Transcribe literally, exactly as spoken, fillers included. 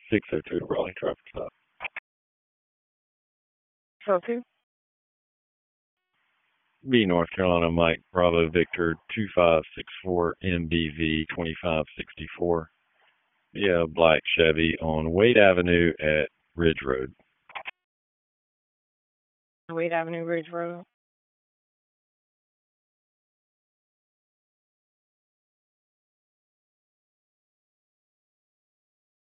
six oh two Raleigh traffic stop. So two. B North Carolina Mike Bravo Victor two five six four M B V twenty-five sixty-four. Yeah, black Chevy on Wade Avenue at Ridge Road. Wade Avenue, Ridge Road.